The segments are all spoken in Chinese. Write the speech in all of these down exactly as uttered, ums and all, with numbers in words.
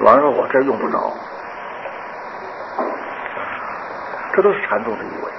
老人说我这用不着，这都是禅宗的意味。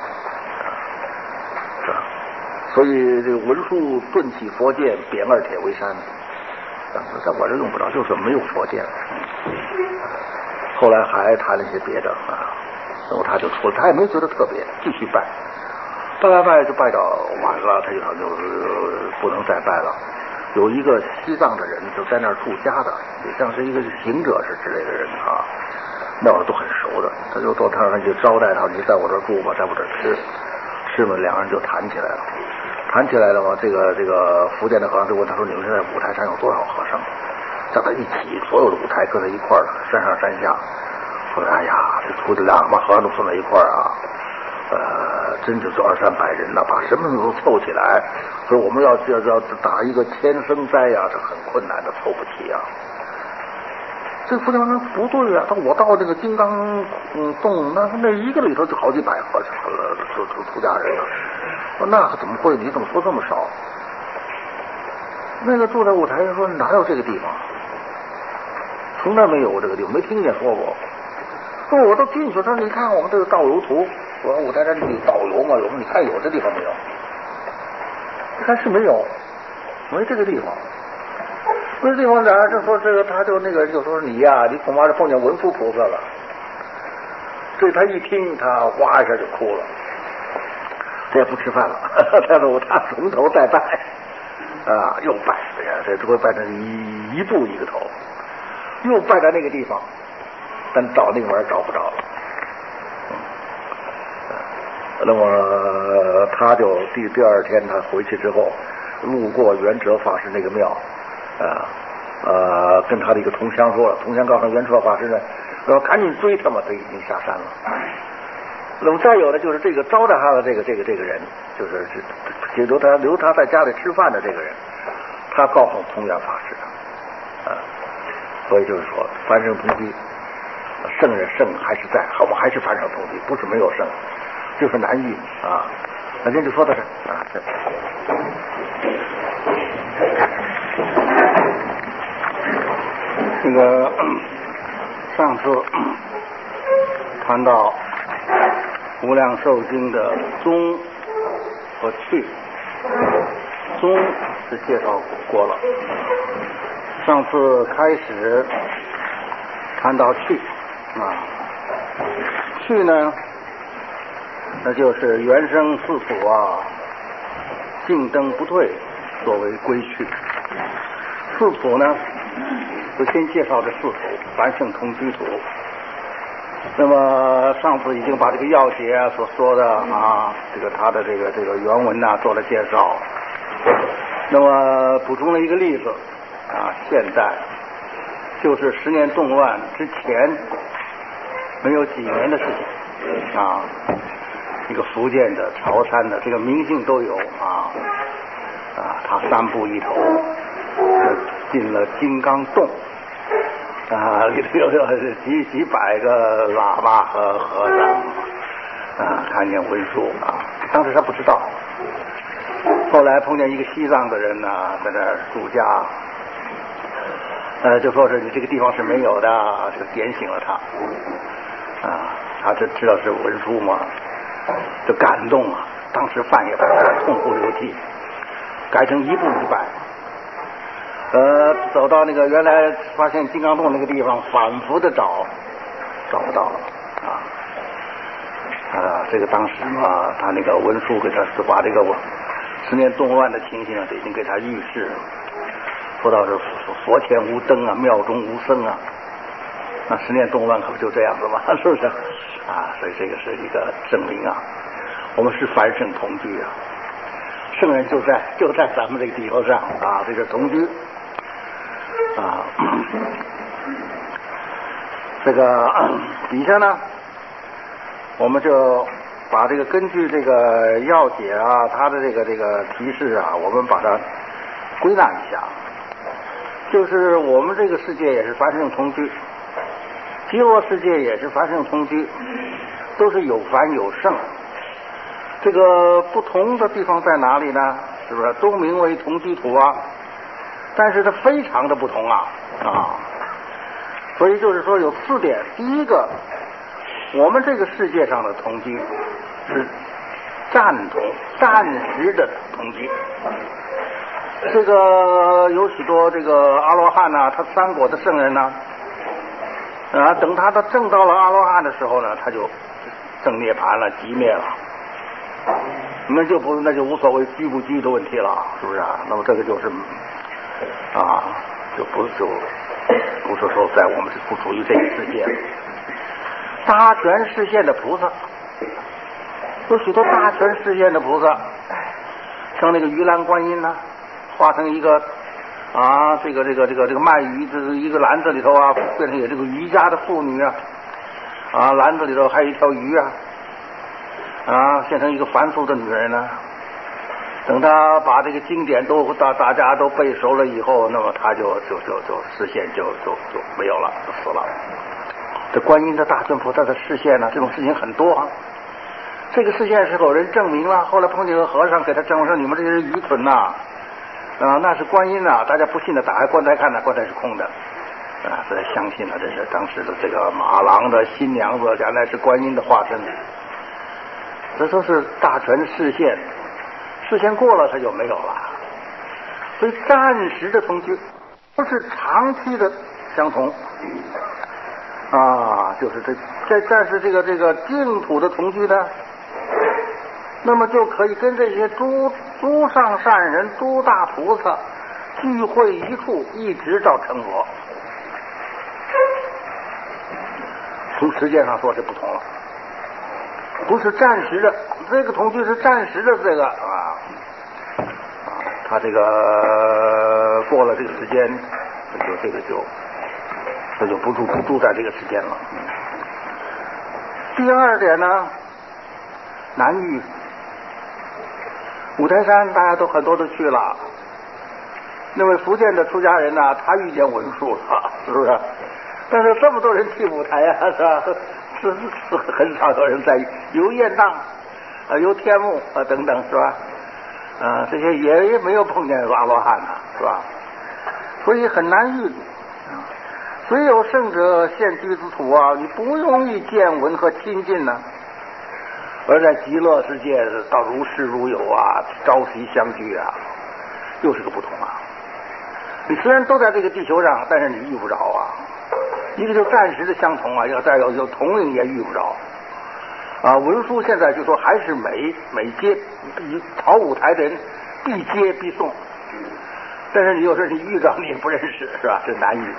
所以这个文殊顿起佛剑，贬二铁为山。在我这用不着，就是没有佛剑。后来还谈了一些别的啊，然后他就出了，他也没觉得特别，继续拜，拜拜拜就拜到晚了，他就他就不能再拜了。有一个西藏的人就在那儿住家的，也像是一个行者是之类的人啊，那会儿都很熟的，他就到他那就招待他，你在我这儿住吧，在我这儿吃，吃嘛，两人就谈起来了。谈起来了嘛，这个这个福建的和尚就问他说：“你们现在五台山有多少和尚？”叫他一起，所有的五台搁在一块儿了，山上山下。说：“哎呀，这出的两把和尚都送在一块儿啊，呃，真就是二三百人了，把什么都凑起来。所以我们要要要打一个千生斋呀、啊，这很困难的，凑不齐啊。”这福建和尚不对啊，他我到这个金刚嗯洞，那那一个里头就好几百和尚了，出出出家人了。说那可怎么会？你怎么说这么少？那个住在五台说哪有这个地方？从来没有这个地方，没听见说过。说我都进去，说你看我们这个导游图，我说五台山有导游嘛，有你看有这地方没有？一看是没有，没这个地方。没这地方，然后就说这个，他就那个就说你呀、啊，你恐怕是碰见文殊菩萨了。所以他一听，他哗一下就哭了。他也不吃饭了，他说他从头再拜啊，又拜，哎呀，这这回拜成一一步一个头，又拜在那个地方，但找那个玩意儿找不着了。那么他就第第二天他回去之后，路过圆哲法师那个庙，啊呃，跟他的一个同乡说了，同乡告诉圆哲法师呢，说赶紧追他嘛，他已经下山了。那么再有的就是这个招待他的这个这个这个人，就是是留他留他在家里吃饭的这个人，他告诉通远法师啊，所以就是说凡圣同居，圣人圣还是在，我们还是凡圣同居，不是没有圣，就是难遇啊。那您就说到这啊，这那个上次谈到无量寿经的宗和趣，宗是介绍过了，上次开始谈到趣啊，趣呢，那就是原生四土啊，竞争不退作为归趣。四土呢，就先介绍这四土，凡圣同居土。那么上次已经把这个要节啊所说的啊，这个他的这个这个原文呐、啊、做了介绍。那么补充了一个例子啊，现代就是十年动乱之前没有几年的事情啊，一个福建的潮汕的这个名姓都有啊啊，他三步一头进了金刚洞。啊，里头有几几百个喇嘛和和尚啊，看见文殊啊，当时他不知道，后来碰见一个西藏的人呢、啊，在那儿住家，呃，就说是你这个地方是没有的，就点醒了他，啊，他就知道是文殊嘛，就感动啊，当时饭也不吃，痛哭流涕，改成一步一拜。呃，走到那个原来发现金刚洞那个地方，反复的找，找不到了啊！啊，这个当时嘛，他那个文殊给他是把这个十年动乱的情形啊，已经给他预示，说到是佛前无灯啊，庙中无僧啊，那十年动乱可不就这样子吗？是不是？啊，所以这个是一个证明啊，我们是凡圣同居啊，圣人就在就在咱们这个地球上啊，这是同居。啊，这个底下呢，我们就把这个根据这个要解啊，它的这个这个提示啊，我们把它归纳一下，就是我们这个世界也是凡圣同居，极乐世界也是凡圣同居，都是有凡有圣。这个不同的地方在哪里呢？是不是都名为同居土啊？但是它非常的不同啊啊！ 所以就是说有四点，第一个，我们这个世界上的同居是暂同、暂时的同居。这个有许多这个阿罗汉呐、他三果的圣人呐、啊，等他的证到了阿罗汉的时候呢，他就证涅槃了，寂灭了。那就不那就无所谓居不居的问题了，是不是啊？那么这个就是啊，就不就不是说在我们是不属于这个世界了。大权示现的菩萨，有许多大权示现的菩萨，像那个鱼篮观音呐、啊，化成一个啊，这个这个这个这个卖鱼，这是一个篮子里头啊，变成有这个渔家的妇女啊，啊，篮子里头还有一条鱼啊。啊，变成一个凡俗的女人呢。等他把这个经典都大大家都背熟了以后，那么他就就就就视线就就就没有了，就死了。这观音的大尊菩萨的视线呢，这种事情很多啊。这个视线是有人证明了，后来碰见个和尚给他证明说：“你们这些人愚蠢呐！啊，那是观音呐！大家不信的，打开棺材看呢，棺材是空的。啊，所以相信了，这是当时的这个马郎的新娘子，原来是观音的化身。”这都是大权视线，视线过了它就没有了，所以暂时的同居不是长期的相同啊，就是这这但是这个这个净土的同居呢，那么就可以跟这些诸诸上善人、诸大菩萨聚会一处，一直到成佛。从时间上说是不同了。不是暂时的，这个同居是暂时的，这个啊啊，他这个过了这个时间，这就这个就这就不住不住在这个时间了。第二点呢，难遇。五台山大家都很多都去了，那位福建的出家人呢、啊，他遇见文殊了，是不是？但是这么多人去五台啊，是吧？是是很少有人在游雁荡啊，游天目啊等等，是吧？啊，这些也也没有碰见阿罗汉呢，是吧？所以很难遇。虽有圣者现居之土啊，你不容易见闻和亲近呢。而在极乐世界，到如是如有啊，朝夕相聚啊，又是个不同啊。你虽然都在这个地球上，但是你遇不着啊。一个就暂时的相同啊，要再有有同龄也遇不着啊。文殊现在就说还是每每接跑舞台的人必接必送，但是你有时候你遇着你也不认识，是吧？这难遇。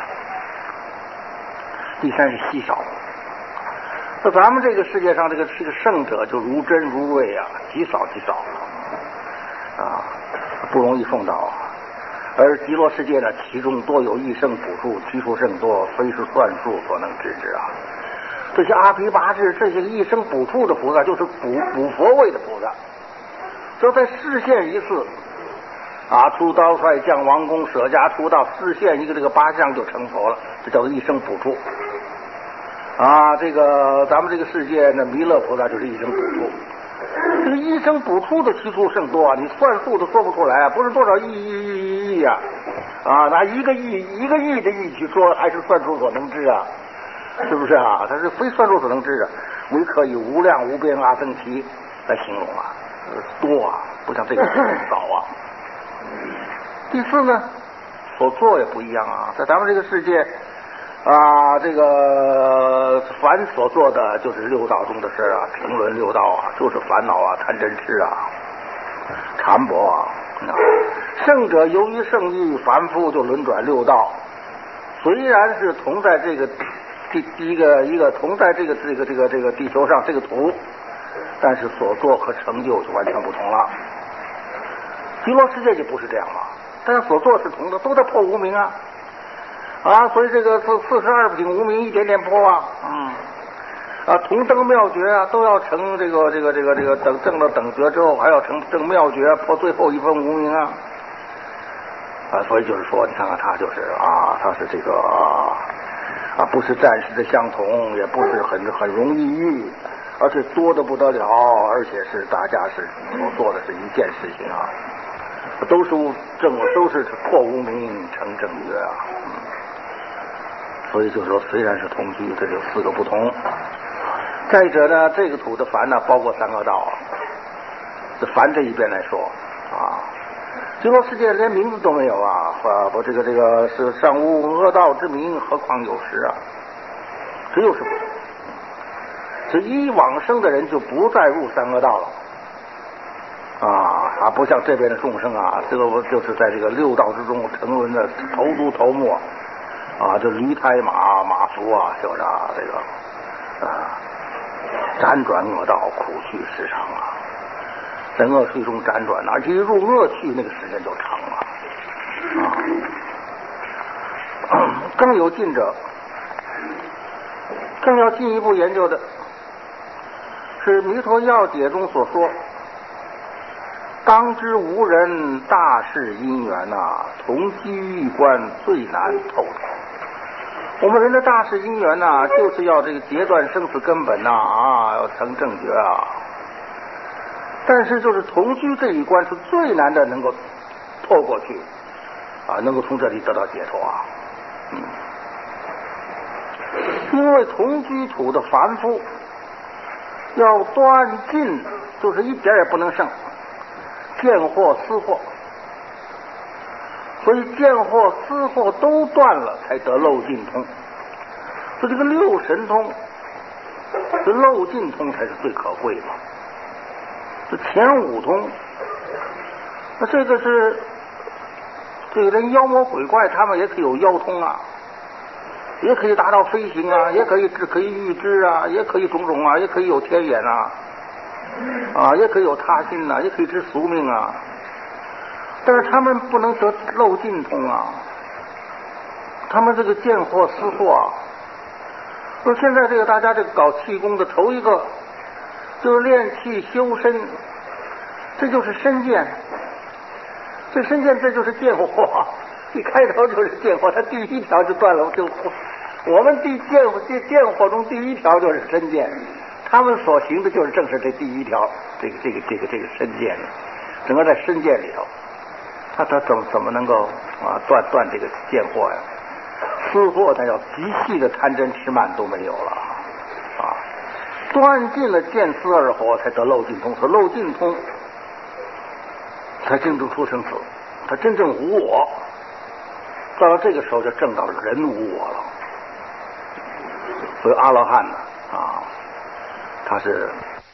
第三是稀少。那咱们这个世界上这个这个圣者就如真如瑞啊，极少极少啊，不容易碰到。而极乐世界呢，其中多有一生补处，其数甚多，非是算数所能知之啊。这些阿毗跋致，这些一生补处的菩萨，就是补补佛位的菩萨，就在示现一次啊，出刀帅将王公，舍家出道，示现一个这个八相就成佛了，这叫做一生补处啊。这个咱们这个世界呢，弥勒菩萨就是一生补处。这个一生补处的其数甚多啊，你算数都说不出来啊，不是多少亿亿亿亿亿啊，啊，拿一个亿一个亿的亿去说，还是算数所能知啊，是不是啊？它是非算数所能知的，唯可以无量无边阿僧祇来形容啊，多啊，不像这个少啊。第四呢，所做也不一样啊，在咱们这个世界。啊，这个凡所做的就是六道中的事啊，评论六道啊，就是烦恼啊，贪嗔痴啊，缠薄啊。圣者由于圣欲，凡夫就轮转六道。虽然是同在这个第第一个一个同在这个这个这个这个地球上这个土，但是所做和成就就完全不同了。极乐世界就不是这样了，但是所做是同的，都在破无明啊。啊，所以这个四四十二品无明一点点破啊，嗯，啊，同登妙觉啊，都要成这个这个这个这个等证了等觉之后，还要成证妙觉，破最后一分无明啊，啊，所以就是说，你看看他就是啊，他是这个啊，不是暂时的相同，也不是很很容易遇，而且多得不得了，而且是大家是所做的是一件事情啊，都是正，都是破无明成正觉啊。嗯， 所以就是说，虽然是同居，这就四个不同。再者呢，这个土的凡呢，包括三个道。这凡这一边来说啊，极乐世界连名字都没有啊！啊，不，这个这个是尚无恶道之名，何况有时啊？这又是不同。这一往生的人就不再入三恶道了。啊啊，不像这边的众生啊，这个就是在这个六道之中沉沦的头秃头没啊，这驴胎马马服啊，是不是啊？这个啊，辗转恶道，苦趣时长啊，在恶趣中辗转，而且一入恶趣，那个时间就长了啊。更有进者，更要进一步研究的是《弥陀要解》中所说。当知无人大事因缘呐、啊，同居一关最难透透。我们人的大事因缘呐、啊，就是要这个截断生死根本呐 啊, 啊，要成正觉啊。但是就是同居这一关是最难的，能够透过去啊，能够从这里得到解脱啊。嗯，因为同居土的凡夫要断尽，就是一点也不能剩。见惑思惑，所以见惑思惑都断了，才得漏尽通。所以这个六神通，这漏尽通才是最可贵的。这前五通，那这个是这个人妖魔鬼怪，他们也可以有妖通啊，也可以达到飞行啊，也可以可以预知啊，也可以种种啊，也可以有天眼啊。啊，也可以有他心呐、啊，也可以知宿命啊，但是他们不能得漏尽通啊。他们这个见惑思惑啊，说现在这个大家这个搞气功的头一个就是练气修身，这就是身见，这身见这就是见惑，一开头就是见惑，他第一条就断了，就我们第见见见惑中第一条就是身见。他们所行的就是正是这第一条，这个这个这个这个身见，整个在身见里头，他他怎么怎么能够啊断断这个见惑呀？思惑他要极细的贪嗔痴慢都没有了啊，断尽了见思二惑，才得漏尽通。说漏尽通，才真正出生死，他真正无我。到了这个时候，就证到人无我了。所以阿罗汉呢啊。他是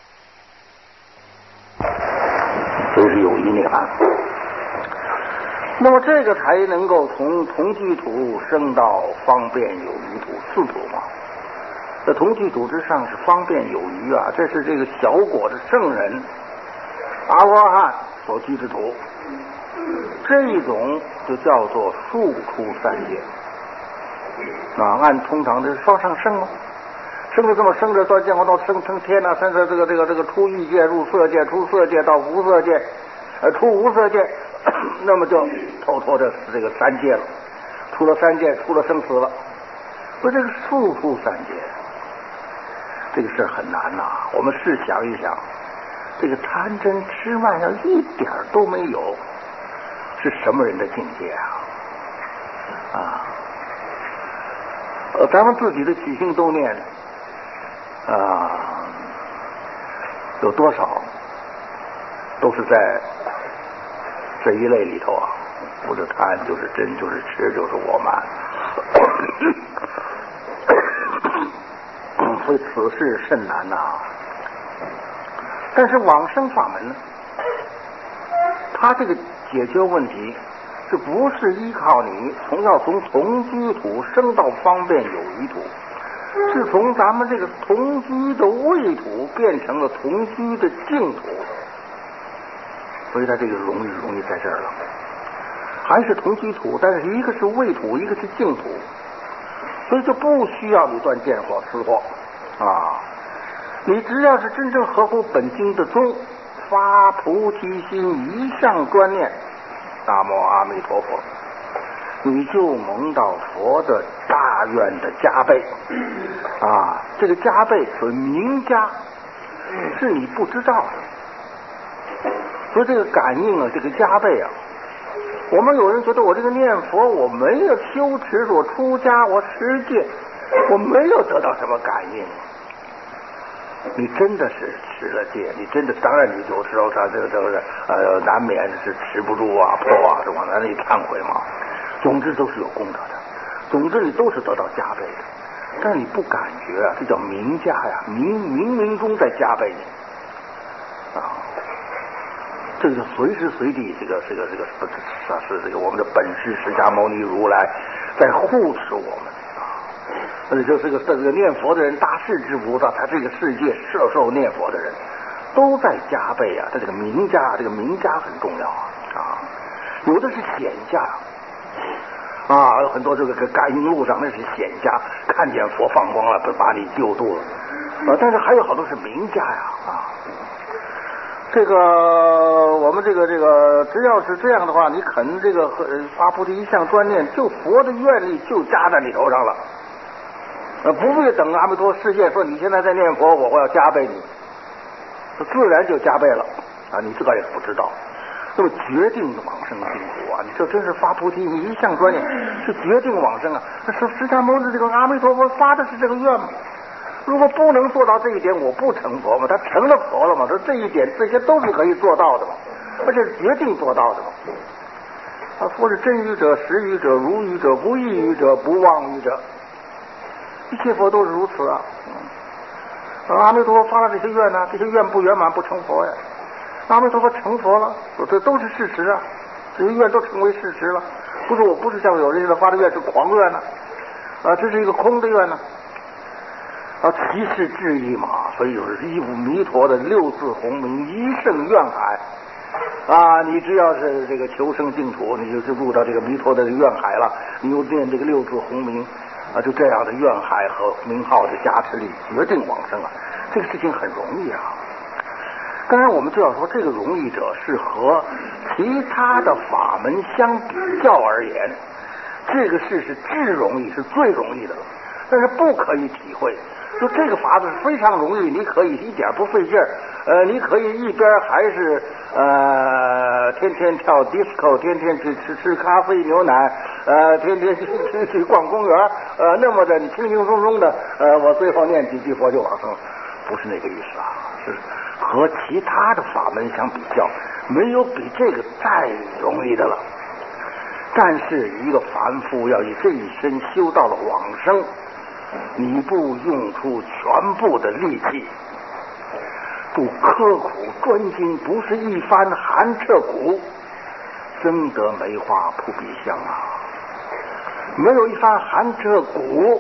都是有一内涵，那么这个才能够从同居土升到方便有余土四土嘛。在同居土之上是方便有余啊，这是这个小果的圣人阿罗汉所居之土，这一种就叫做数出三界啊，按通常的双上升嘛。升着这么升着，到见惑到升升天呢，升着这个这个这个出欲界入色界，出色界到无色界，呃出无色界，那么就透脱这这个三界了，出了三界，出了生死了。说这个速出三界，这个事很难呐、啊。我们试想一想，这个贪嗔痴慢要一点都没有，是什么人的境界啊？啊，呃，咱们自己的起心动念。啊，有多少都是在这一类里头啊？不是贪，就是嗔，就是痴，就是我慢。所以此事甚难呐、啊。但是往生法门呢，他这个解决问题，是不是依靠你从要从同居土升到方便有余土？是从咱们这个同居的秽土变成了同居的净土，所以它这个容易容易在这儿了。还是同居土，但是一个是秽土，一个是净土，所以就不需要你断见惑思惑啊。你只要是真正合乎本经的宗，发菩提心，一向专念南无阿弥陀佛，你就蒙到佛的大愿的加倍啊！这个加倍属于明加，是你不知道的。所以这个感应啊，这个加倍啊， 我们有人觉得我这个念佛我没有修持，我出家我持戒，我没有得到什么感应。你真的是持了戒，你真的当然你有时候他这个这个呃难免是持不住啊破啊，是吧？那你忏悔嘛。总之都是有功德的，总之你都是得到加倍的，但是你不感觉啊，这叫明加呀，冥冥冥中在加倍你啊。这个随时随地，这个这个这个是这个我们的本师释迦牟尼如来在护持我们啊。而且就这个这个念佛的人，大势至菩萨，他这个世界摄受念佛的人，都在加倍啊。他这个明加，这个明加很重要啊啊。有的是显加啊，有很多这个感应路上那是显加，看见佛放光了，把你救度了啊。但是还有好多是明加呀啊。这个我们这个这个，只要是这样的话，你肯这个发菩提一向专念，就佛的愿力就加在你头上了，呃，不必等阿弥陀世界说你现在在念佛，我我要加倍你，自然就加倍了啊！你自个儿也不知道。那么决定往生净土啊，你这真是发菩提，你一向专念是决定往生啊。那是释迦牟尼这个阿弥陀佛发的是这个愿吗？如果不能做到这一点，我不成佛嘛？他成了佛了嘛？说这一点，这些都是可以做到的嘛，而且是决定做到的嘛。啊，佛是真语者、实语者、如语者、不异语者、不妄语者，一切佛都是如此啊。嗯、阿弥陀佛发了这些愿呢、啊，这些愿不圆满不成佛呀。阿弥陀佛成佛了，这都是事实啊，这些愿都成为事实了。不是我不是像有人发的愿是狂愿呢、啊，啊，这是一个空的愿呢、啊。啊，其是智意嘛，所以就是一部弥陀的六字洪名，一圣愿海啊！你只要是这个求生净土，你就就入到这个弥陀的愿海了。你又念这个六字洪名啊，就这样的愿海和名号的加持力，决定往生了。这个事情很容易啊。当然，我们就要说，这个容易者是和其他的法门相比较而言，这个事是至容易，是最容易的了。但是不可以体会。就这个法子非常容易，你可以一点不费劲儿，呃，你可以一边还是呃天天跳 disco， 天天去吃吃咖啡牛奶，呃，天天去去去逛公园，呃，那么着你轻轻松松的，呃，我最后念几句佛就往生了，不是那个意思啊，是和其他的法门相比较，没有比这个再容易的了。但是一个凡夫要以这一生修到了往生，你不用出全部的力气，不刻苦专精，不是一番寒彻骨，真得梅花扑鼻香啊！没有一番寒彻骨，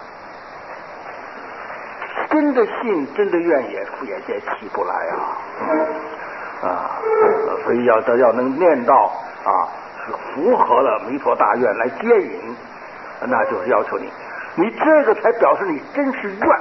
真的信，真的愿也也也起不来啊！啊，所以要要能念到啊，是符合了弥陀大愿来接引，那就是要求你。你这个才表示你真是愿，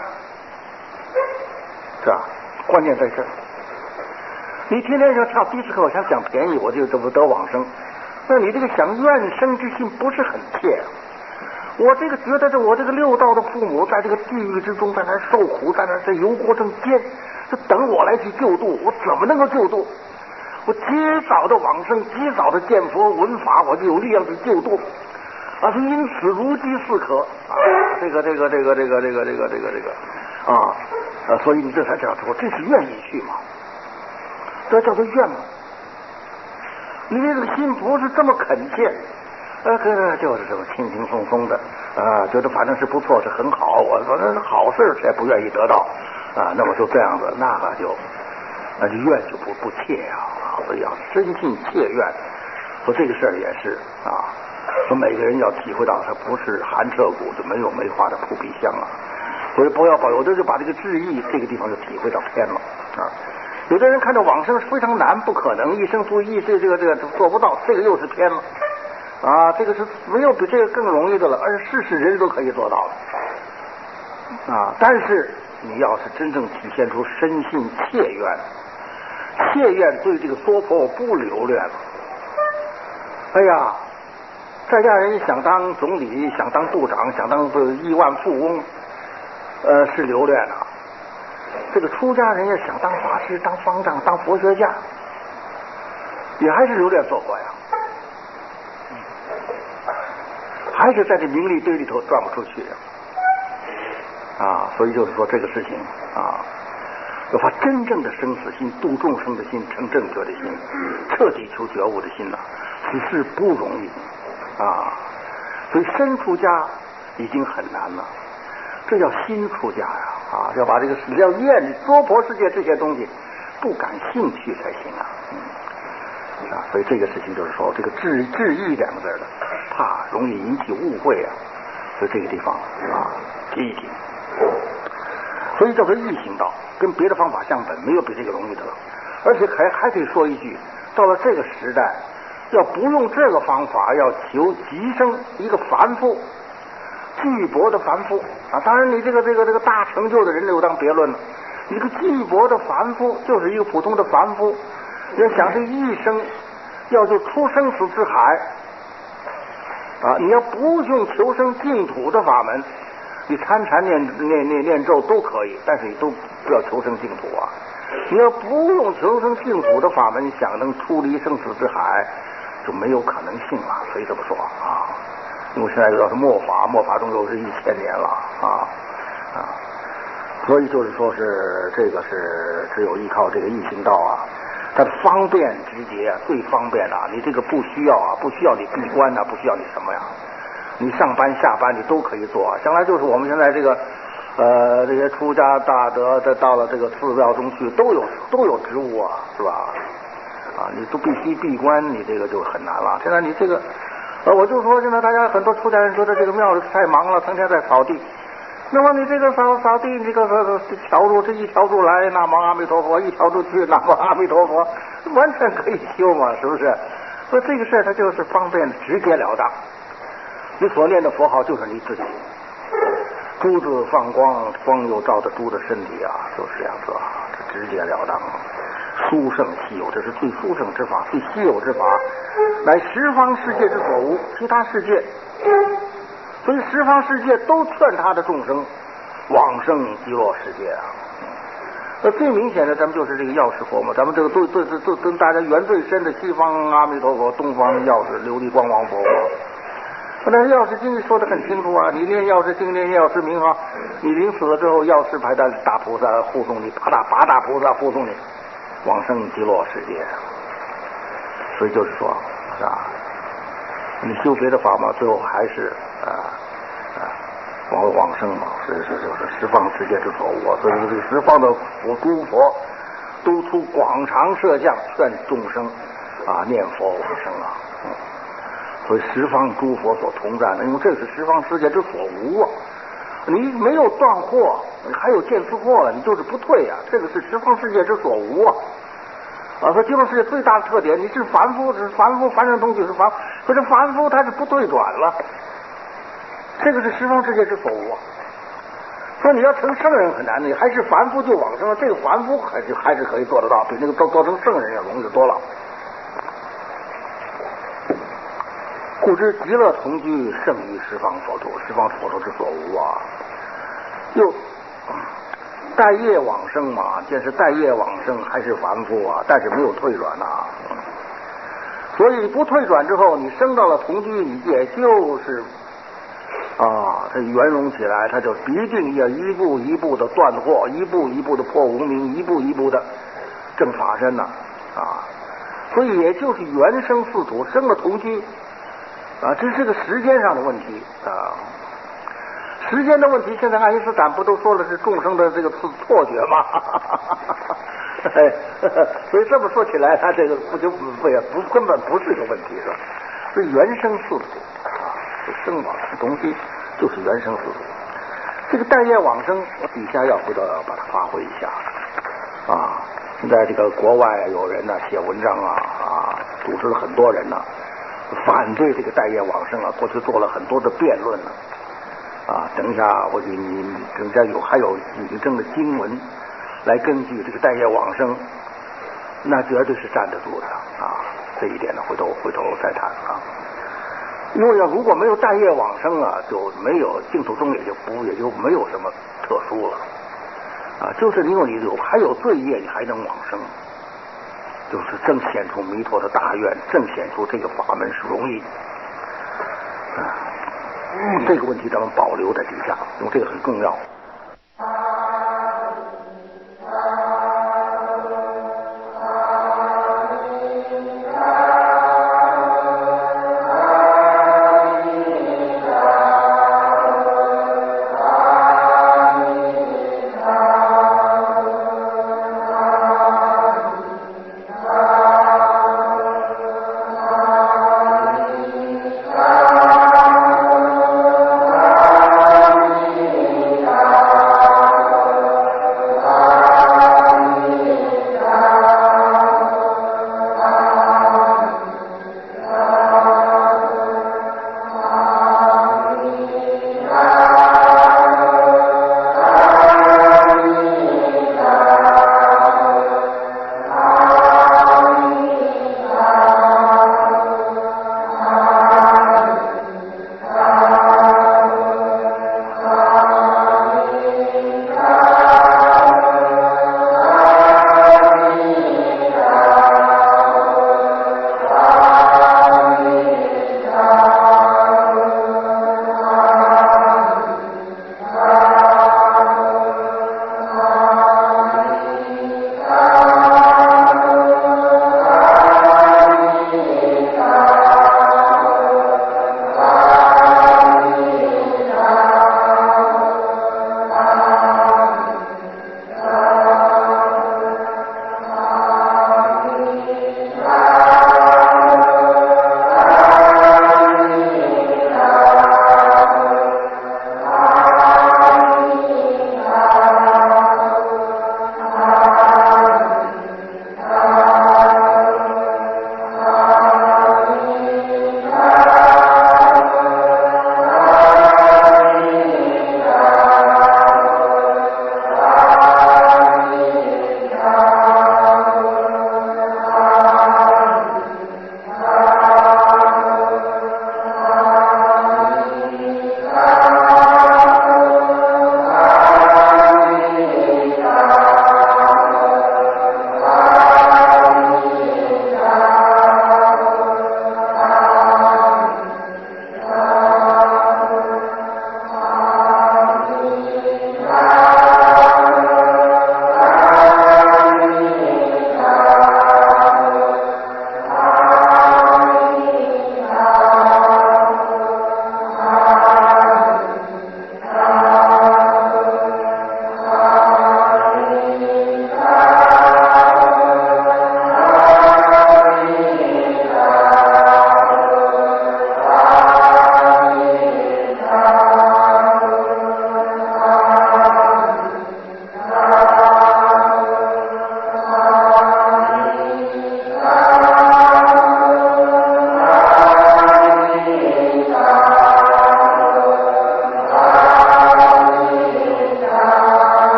是吧？关键在这儿。你天天想跳迪斯科，想想便宜，我就这不得往生。那你这个想愿生之心不是很切、啊。我这个觉得这我这个六道的父母在这个地狱之中，在那受苦，在那在油锅正煎，就等我来去救度，我怎么能够救度？我及早的往生，及早的见佛闻法，我就有力量去救度。啊，是因此如饥似渴啊！这个这个这个这个这个这个这个这个啊啊！所以你这才这样说，这是愿意去嘛？这叫做愿嘛？你这个心不是这么恳切，呃，就是这么轻轻松松的啊，觉得反正是不错，是很好。我说那是好事，谁也不愿意得到啊？那么就这样子，那个就那就愿就不不切呀啊！所以要深信切愿。说这个事儿也是啊。说每个人要体会到，他不是寒彻骨就没有梅花的扑鼻香啊。所以不要保，有的就把这个智意这个地方就体会到偏了啊。有的人看着往生非常难，不可能，一生不一，这这个这个做不到，这个又是偏了啊。这个是没有比这个更容易的了，而是事事人人都可以做到的啊。但是你要是真正体现出深信切愿，切愿对这个娑婆不留恋了。哎呀，在家人想当总理，想当部长，想当亿万富翁，呃，是留恋啊。这个出家人也想当法师、当方丈、当佛学家，也还是留恋做佛呀。 还是在这名利堆里头转不出去啊！所以就是说这个事情啊，要把真正的生死心、度众生的心、成正觉的心、彻底求觉悟的心呐、啊，此事不容易啊！所以身出家已经很难了，这叫心出家呀！啊，要把这个要厌娑婆世界这些东西不感兴趣才行啊！嗯、啊，所以这个事情就是说，这个智智义两个字的，怕容易引起误会啊，所以这个地方啊提一提。所以叫做易行道，跟别的方法相本，没有比这个容易的了。而且还还可以说一句，到了这个时代，要不用这个方法，要求提升一个凡夫。巨薄的凡夫啊，当然你这个这个这个大成就的人有当别论了。你这个巨薄的凡夫就是一个普通的凡夫，要想这一生要就出生死之海啊，你要不用求生净土的法门，你参禅念念念念咒都可以，但是你都不要求生净土啊。你要不用求生净土的法门，想能出离生死之海，就没有可能性了。所以这么说啊。因为现在要是末法，末法中又是一千年了啊啊，所以就是说是这个是只有依靠这个易行道啊，它的方便直接啊，最方便啊，你这个不需要啊，不需要你闭关啊，不需要你什么呀，你上班下班你都可以做啊。将来就是我们现在这个呃这些出家大德，这到了这个寺庙中去，都有都有职务啊，是吧？啊，你都必须闭关，你这个就很难了。现在你这个。呃，我就说现在大家很多出家人觉得这个庙里太忙了，成天在扫地。那么你这个扫扫地，你这个调度这一调度来，南无阿弥陀佛；一调度去，南无阿弥陀佛，完全可以修嘛，是不是？所以这个事儿它就是方便直截了当。你所念的佛号就是你自己，珠子放光，光又照着珠的身体啊，就是这样子啊，这直截了当。殊胜稀有，这是最殊胜之法，最稀有之法，乃十方世界之所无，其他世界，所以十方世界都劝他的众生往生极乐世界啊。那最明显的，咱们就是这个药师佛嘛，咱们这个最最最跟大家缘最深的西方阿弥陀佛，东方药师琉璃光王佛嘛。那药师经说得很清楚啊，你念药师经，念药师名号，你临死了之后，药师派大大菩萨护送你，八大八大菩萨护送你。往生极乐世界，所以就是说，是吧？你修别的法嘛，最后还是啊啊往往生嘛，所以说就是十方世界之所无。所以这个十方的佛诸佛都出广长摄像，劝众生啊念佛往生啊。嗯、所以十方诸佛所同赞的，因为这是十方世界之所无啊。你没有断货，你还有见思货了，你就是不退呀、啊。这个是十方世界之所无啊！啊，说极乐世界最大的特点，你是凡夫，是凡夫，凡人东西是凡，可是凡夫他是不退转了，这个是十方世界之所无啊。说你要成圣人很难，你还是凡夫就往生了，这个凡夫还是还是可以做得到，比那个做做成圣人要容易多了。故知极乐同居胜于十方佛土，十方佛土之所无啊。又待业往生嘛，这是待业往生还是凡夫啊？但是没有退转呐、啊。所以不退转之后，你升到了同居，你也就是啊，它圆融起来，它就必定要一步一步的断惑，一步一步的破无明，一步一步的正法身呐 啊, 啊。所以也就是原生四土，生了同居。啊，这是个时间上的问题啊，时间的问题。现在爱因斯坦不都说了是众生的这个错觉吗？哎，所以这么说起来，他这个不就不也不根本不是个问题，是吧？是原生四土啊，这生往生同居就是原生四土。这个待业往生，我底下要回头要把它发挥一下啊。现在这个国外有人呢写文章啊啊，组织了很多人呢。反对这个待业往生啊，过去做了很多的辩论呢、啊。啊，等一下，我给你等一下有还有引证的经文来根据这个待业往生，那绝对是站得住的啊。这一点呢，回头回头再谈啊。因为要如果没有待业往生啊，就没有净土中也就不也就没有什么特殊了啊。就是因为你有还有罪业，你还能往生。就是正显出弥陀的大愿，正显出这个法门是容易啊。 这个问题咱们保留在底下，因为这个很重要。